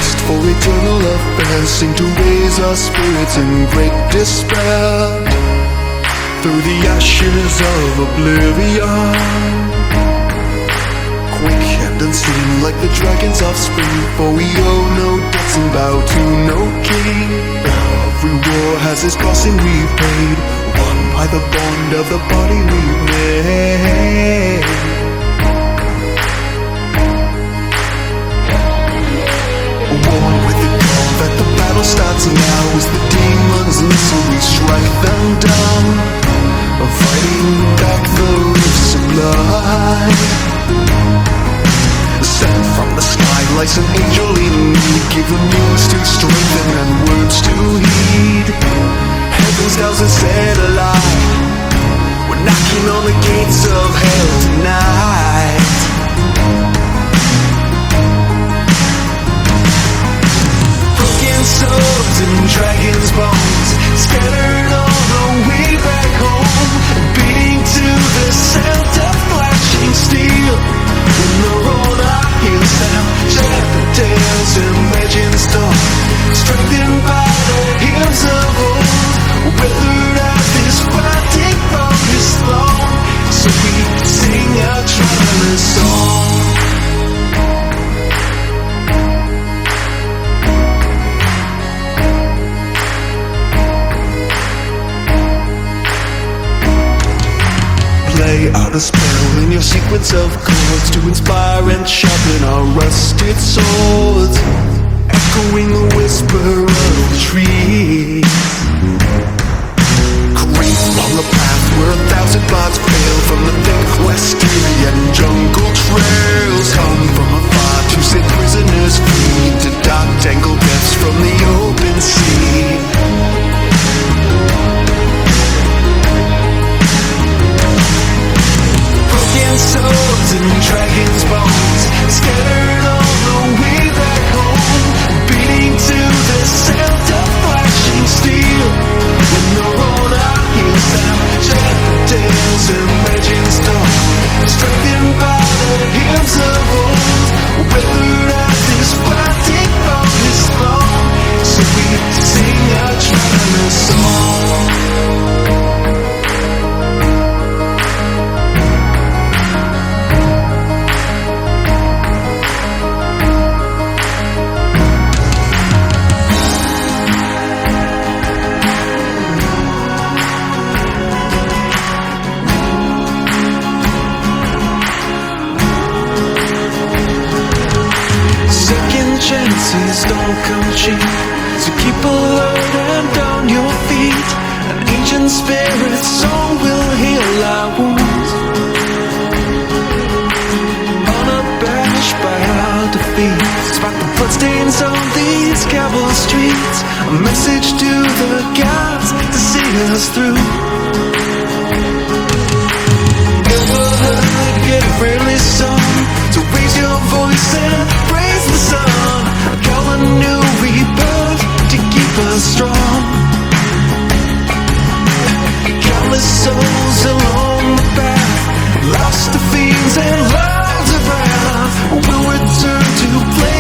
quest for eternal affairs seem to raise our spirits in great despair. Through the ashes of oblivion, quick and unseen like the dragons of spring, for we owe no debts and bow to no king. Every war has its costing we've paid, won by the bond of the body we've made. Warm with the call that the battle starts now. As the demons listen, we strike them down, fighting back the rifts of blood. Sent from the sky like an angel in need, give them news to strengthen and words to heed. Heaven's down and set alight, we're knocking on the gates of hell tonight. Broken swords and dragon's bones scattered all the way back home, beating to the sound of flashing steel. When the roller heals down, shattered tales and legends told, strengthened by the hymns of old, weathered out this fighting from his throne, so we sing a traveler's song. Play out a spell in your sequence of chords to inspire and sharpen our rusted swords, echoing the whisper of the trees. Creep along the path where 1,000 bards fail, from the thick Western jungle trails. Come from afar to set prisoners free, to dark tangled depths from the open sea. Swords and dragon's bones scattered all the way back home, beating to the sound of flashing steel. When the roller heals down, shattered tales and legends told, strengthened by the hymns of old, weathered out this fighting from his throne, so we sing a traveler's song. Chances don't come cheap, so keep alert and on your feet. An ancient spirit song will heal our wounds, unabashed by our defeat. Spot the bloodstains on these cobble streets, a message to the gods to see us through. Ever heard get really sung, so raise your voice and praise the sun. Call a new rebirth to keep us strong. Countless souls along the path, lost to fiends and lords of wrath, will return to play